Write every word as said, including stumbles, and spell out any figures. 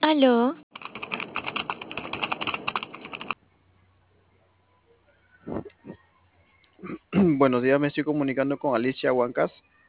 Aló, Buenos días, me estoy comunicando con Alicia Huancas.